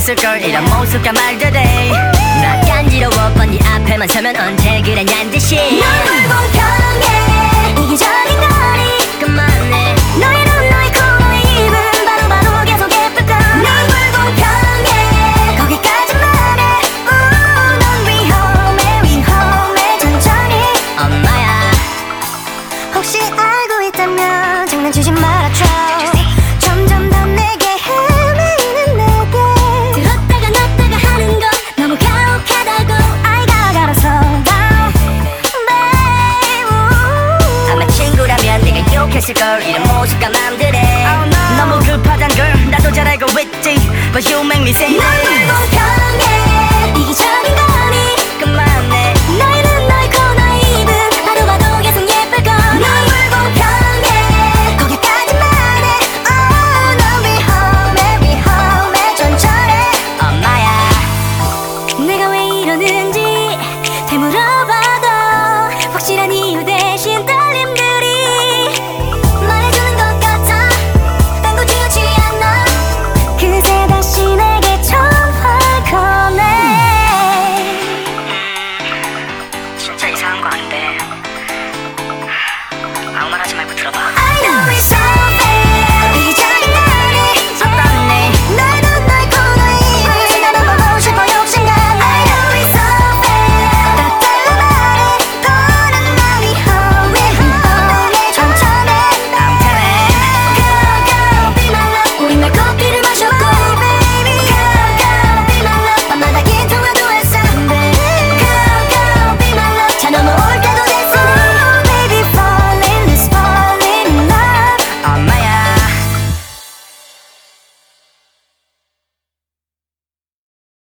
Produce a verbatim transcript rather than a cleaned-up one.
욕했을걸 이런 모습과 말들이 나 간지러워 뻔히 앞에만 서면 언제 그랬냔 듯이 널 불공평해 이기적인 거리 그만해 너의 눈 너의 코 너의 입은 바로 봐도 계속 예쁠걸 널 불공평해 거기까지만 해 우, 넌 위험해 위험해 천천히 엄마야 혹시 알고 있다면 장난치지 말아줘 점점 더 내게 헤매이는 내게 들었다가 놨다가 하는 거 너무 가혹하다고 아이가 갈아서 아마 친구라면 네가 욕했을걸 이런 모습과 맘들이 Oh, no. 너무 급하단 걸 나도 잘 알고 있지 But you make me say 널 불공평해 이기적인 거니 그만해 너의 눈 너의 코 너의 입은 바로 봐도 계속 예쁠걸 널 불공평해 거기까지만 해 oh, 넌 위험해 위험해 천천히 엄마야 내가 왜 이러는지 되물어봐도 확실한 이유 대신 떨림들이 말해주는 것 같아 딴 거 중요치 않아 그새 다시 내게 전화 거네 진짜 이상한 거 같은데 아무 말 하지 말고 들어봐